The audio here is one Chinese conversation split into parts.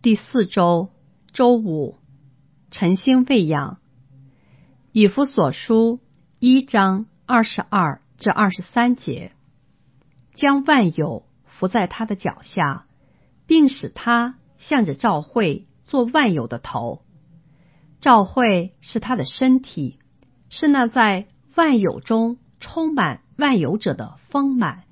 第4周周五，晨星喂养。以弗所书1章22至23节，将万有伏在他的脚下，并使他向着召会做万有的头。召会是他的身体，是那在万有中充满万有者的丰满。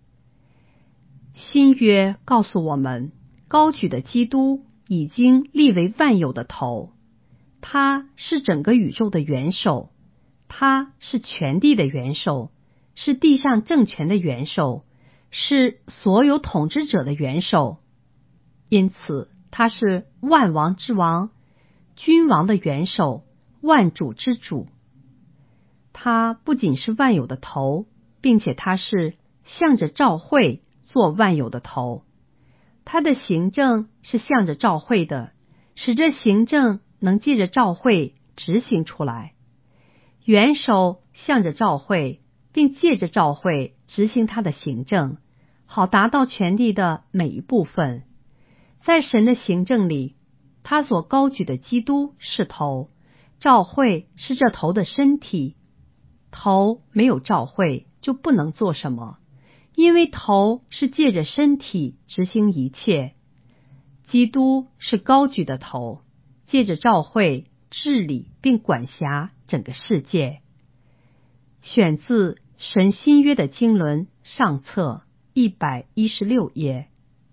新约告诉我们，高举的基督已经立为万有的头，他是整个宇宙的元首，他是全地的元首，是地上政权的元首，是所有统治者的元首。因此他是万王之王，君王的元首，万主之主。他不仅是万有的头，并且他是向着召会做万有的头。他的行政是向着召会的，使这行政能借着召会执行出来。元首向着召会，并借着召会执行他的行政，好达到权力的每一部分。在神的行政里，他所高举的基督是头，召会是这头的身体。头没有召会就不能做什么，因为头是借着身体执行一切。基督是高举的头，借着召会治理并管辖整个世界。选自神新约的经纶上册116页。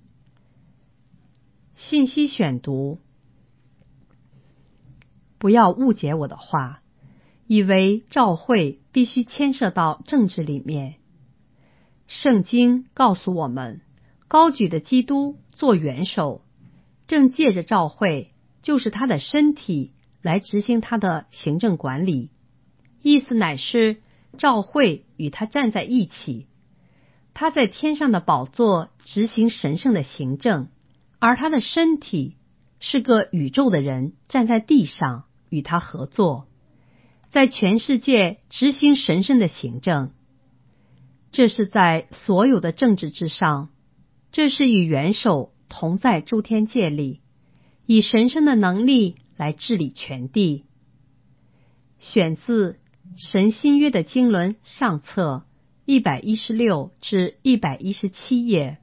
信息选读：不要误解我的话，以为召会必须牵涉到政治里面。圣经告诉我们，高举的基督做元首，正借着召会，就是他的身体，来执行他的行政管理。意思乃是召会与他站在一起，他在天上的宝座执行神圣的行政，而他的身体是个宇宙的人站在地上与他合作，在全世界执行神圣的行政。这是在所有的政治之上，这是与元首同在诸天界里，以神圣的能力来治理全地。选自神新约的经纶上册116至117页。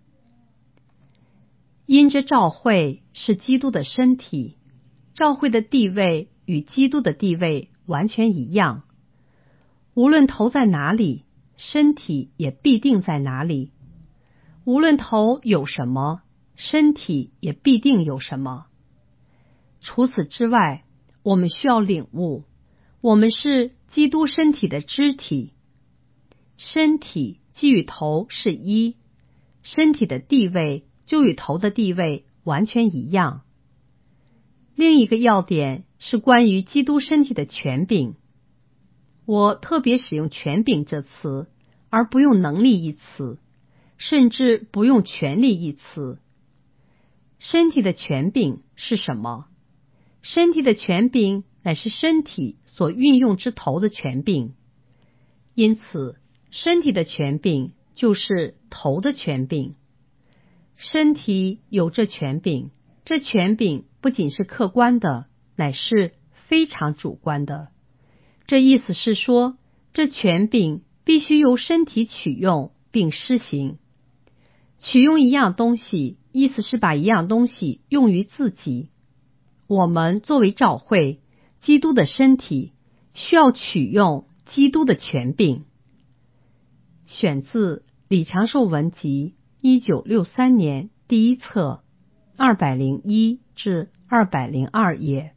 因着召会是基督的身体，召会的地位与基督的地位完全一样。无论头在哪里，身体也必定在哪里。无论头有什么，身体也必定有什么。除此之外，我们需要领悟，我们是基督身体的肢体。身体既与头是一，身体的地位就与头的地位完全一样。另一个要点是关于基督身体的权柄。我特别使用权柄这词，而不用能力一词，甚至不用权力一词。身体的权柄是什么？身体的权柄乃是身体所运用之头的权柄。因此，身体的权柄就是头的权柄。身体有这权柄，这权柄不仅是客观的，乃是非常主观的。这意思是说，这权柄必须由身体取用并施行。取用一样东西，意思是把一样东西用于自己。我们作为召会，基督的身体，需要取用基督的权柄。选自李长寿文集1963年第1册201至202页。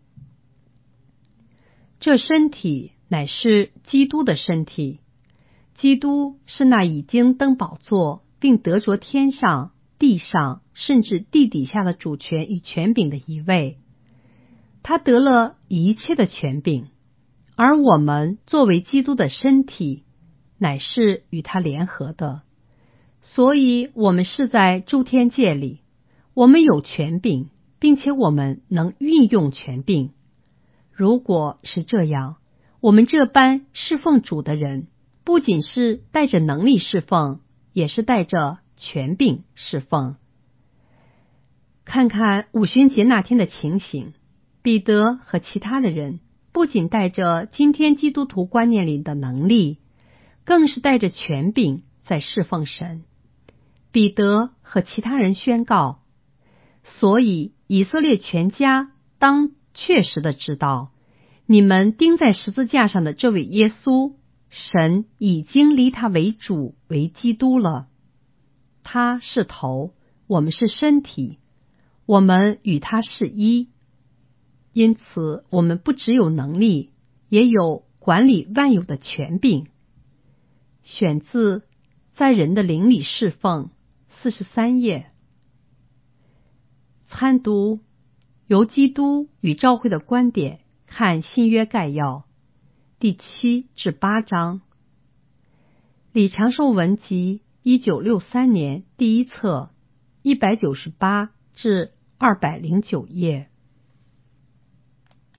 这身体乃是基督的身体，基督是那已经登宝座并得着天上、地上甚至地底下的主权与权柄的一位。他得了一切的权柄，而我们作为基督的身体，乃是与他联合的。所以我们是在诸天界里，我们有权柄，并且我们能运用权柄。如果是这样，我们这般侍奉主的人，不仅是带着能力侍奉，也是带着权柄侍奉。 看看五旬节那天的情形，彼得和其他的人不仅带着今天基督徒观念里的能力，更是带着权柄在侍奉神。彼得和其他人宣告，所以以色列全家当确实的知道，你们钉在十字架上的这位耶稣，神已经立他为主为基督了。他是头，我们是身体，我们与他是一，因此我们不只有能力，也有管理万有的权柄。选自在人的灵里侍奉43页。参读由基督与教会的观点看新约概要第7至8章。李长寿文集1963年第1册198至209页。